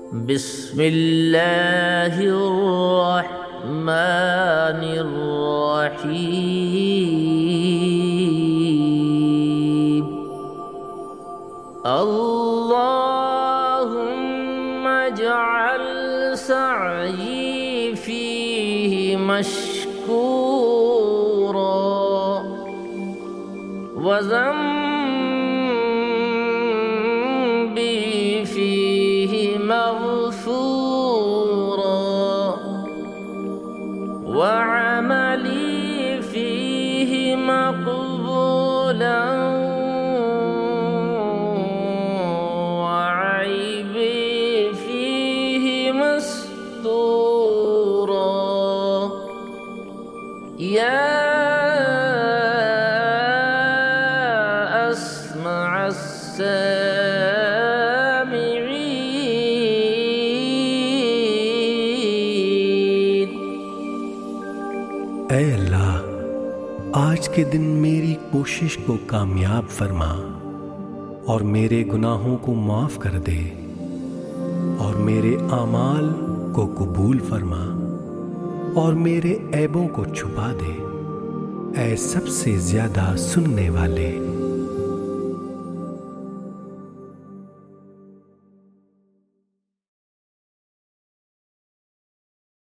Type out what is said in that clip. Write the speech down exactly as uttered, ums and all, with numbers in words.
बिस्मिल्लाहिर्रहमानिर्रहीम। अल्लाहुम्मा जअल सअयी फीहि मशकूरा व ज़ंबी फीहि मग़फ़ूरा व अमली फीहि मक़बूलन व ऐबी फीहि मस्तूरा। या अस्मअ अस्सामिईन। ऐ अल्लाह, आज के दिन मेरी कोशिश को कामयाब फरमा और मेरे गुनाहों को माफ कर दे और मेरे आमाल को कबूल फरमा और मेरे ऐबों को छुपा दे। ऐ सबसे ज्यादा सुनने वाले,